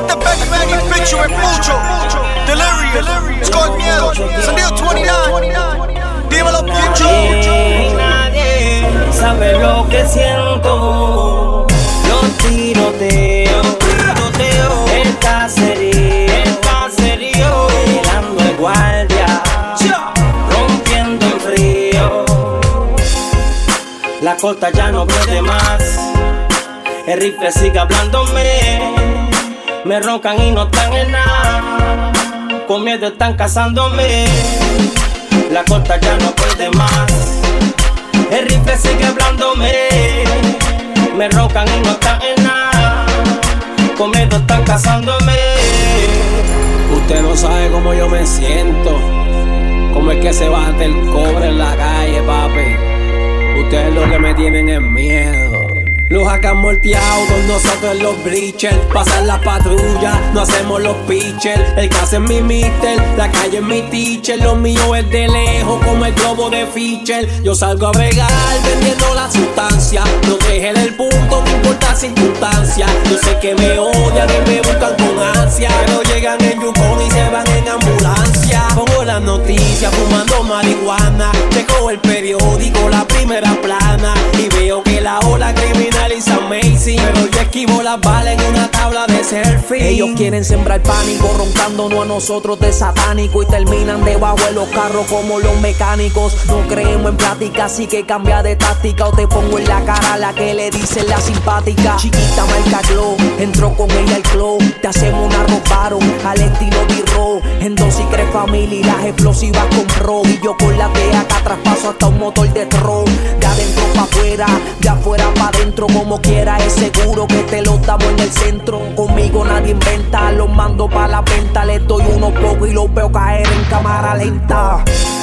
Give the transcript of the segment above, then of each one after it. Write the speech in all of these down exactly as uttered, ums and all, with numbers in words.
Este Becky Becky featuring Mucho, Delirious, Scott Miedo, Sonido veintinueve. Dímelo, Mucho. Nadie sabe lo que siento. Los tiroteos, el caserío, el caserío, vigilando el guardia, rompiendo el frío. La corta ya no puede más. El rifle sigue hablándome. Me roncan y no están en nada. Con miedo están cazándome. La corta ya no puede más. El rifle sigue hablándome. Me roncan y no están en nada. Con miedo están cazándome. Usted no sabe cómo yo me siento. Como es que se bate el cobre en la calle, papi. Ustedes lo que me tienen es miedo. Los acá molteados con nosotros en los bleachers. Pasan las patrullas, no hacemos los pitchers. El que hace es mi mister, la calle es mi teacher. Lo mío es de lejos como el globo de Fischer. Yo salgo a bregar vendiendo la sustancia. No deje el punto, no importa la circunstancia. Yo sé que me odian y me buscan con ansia, pero llegan en Yukon y se van en ambulancia. Pongo las noticias fumando marihuana. Checo el periódico, la primera plana, y veo que la ola criminal is amazing, pero yo esquivo las balas en una tabla de selfie. Ellos quieren sembrar pánico, roncándonos a nosotros de satánico, y terminan debajo de los carros como los mecánicos. No creemos en plática, así que cambia de táctica, o te pongo en la cara la que le dicen la simpática. Chiquita marca Glow, entró con ella al club. Te hacemos una roparon al estilo D-Row. En dos y crees familia y las explosivas con pro. Y yo con la T acá traspaso hasta un motor de tron. De adentro pa' afuera, de afuera pa' adentro. Como quiera es seguro que te lo damos en el centro. Conmigo nadie inventa, los mando pa' la venta. Les doy unos pocos y los veo caer en cámara lenta.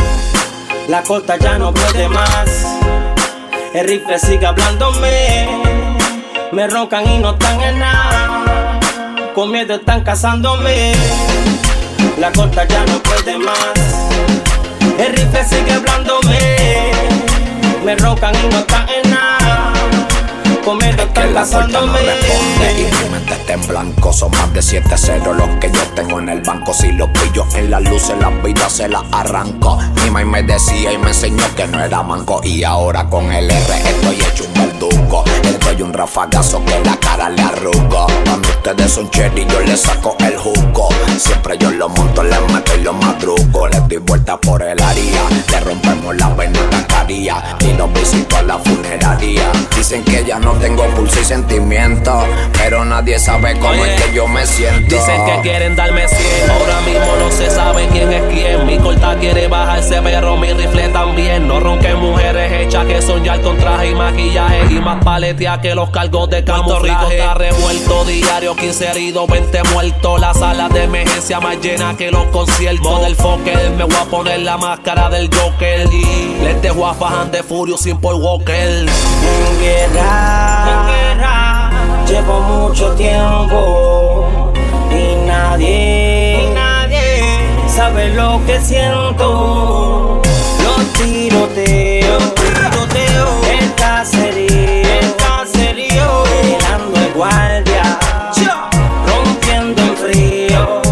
La corta ya no puede más. El rifle sigue hablándome. Me roncan y no están en nada. Con miedo están cazándome. La corta ya no puede más. El rifle sigue hablándome. Me roncan y no están en nada. Es que la corta no responde y mi mente está en blanco. Son más de siete cero los que yo tengo en el banco. Si los pillo en las luces, las vidas se las arranco. Mi mamá me decía y me enseñó que no era manco. Y ahora con el R estoy hecho un verdugo. Le doy un rafagazo que la cara le arrugo. Cuando ustedes son cherry yo les saco el jugo. Siempre yo los monto, les meto y los madrugo. Les doy vuelta por el área, le rompemos la vena bancaria y los visito a la funeraria. Dicen que ya no tengo pulso y sentimiento, pero nadie sabe cómo Oye, es que yo me siento. Dicen que quieren darme cien, ahora mismo no se sabe quién es quién. Mi corta quiere bajarse, pero mi rifle también. No ronquen mujeres hechas que son ya con traje y maquillaje, y más paleteas que los cargos de camuflaje. Puerto Rico está revuelto, diario quince heridos, veinte muertos. La sala de emergencia más llena que los conciertos del Fokker. Me voy a poner la máscara del Joker y les dejo a fajan de Furio sin Paul Walker. En guerra, en guerra, llevo mucho tiempo y nadie, y nadie sabe lo que siento. Los tiroteos, tiroteos, el caserío, el caserío, vigilando el guardia, rompiendo el frío.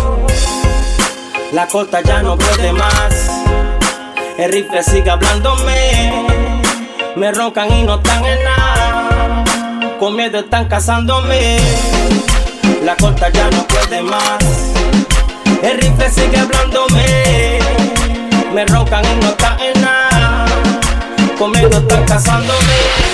La corta ya no puede más. El rifle sigue hablándome. Me roncan y no están en nada. Con miedo están cazándome. La corta ya no puede más. El rifle sigue hablándome. Me roncan y no están en nada. Con miedo están cazándome.